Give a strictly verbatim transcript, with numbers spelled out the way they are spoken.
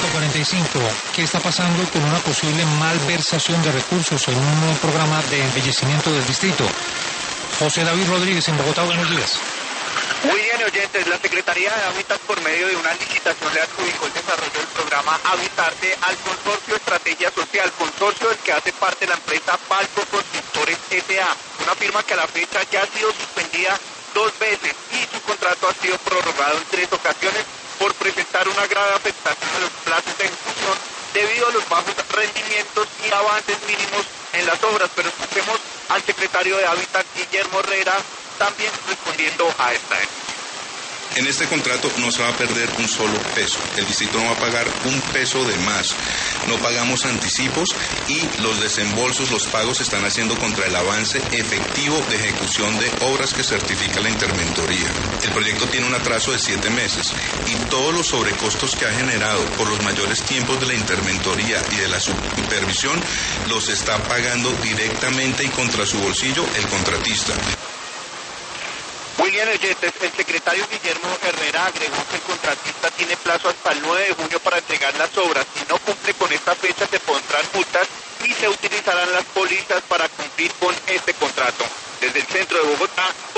cuarenta y cinco. ¿Qué está pasando con una posible malversación de recursos en un programa de embellecimiento del distrito? José David Rodríguez en Bogotá, buenos días. Muy bien, oyentes, la Secretaría de Hábitat, por medio de una licitación, le adjudicó el desarrollo del programa Habitarte al Consorcio Estrategia Social, consorcio del que hace parte la empresa Palco Constructores S A, una firma que a la fecha ya ha sido suspendida dos veces y su contrato ha sido prorrogado en tres ocasiones por presentar una grave afectación a los plazos de ejecución debido a los bajos rendimientos y avances mínimos en las obras. Pero escuchemos al secretario de Hábitat, Guillermo Herrera, también respondiendo a esta denuncia. En este contrato no se va a perder un solo peso. El distrito no va a pagar un peso de más. No pagamos anticipos y los desembolsos, los pagos se están haciendo contra el avance efectivo de ejecución de obras que certifica la interventoría. El proyecto tiene un atraso de siete meses y todos los sobrecostos que ha generado por los mayores tiempos de la interventoría y de la supervisión los está pagando directamente y contra su bolsillo el contratista. Muy bien, oyentes, el secretario Guillermo Herrera agregó que el contratista tiene plazo hasta el nueve de junio para entregar las obras. Si no cumple con esta fecha, se pondrán multas y se utilizarán las pólizas para cumplir con este contrato. Desde el centro de Bogotá.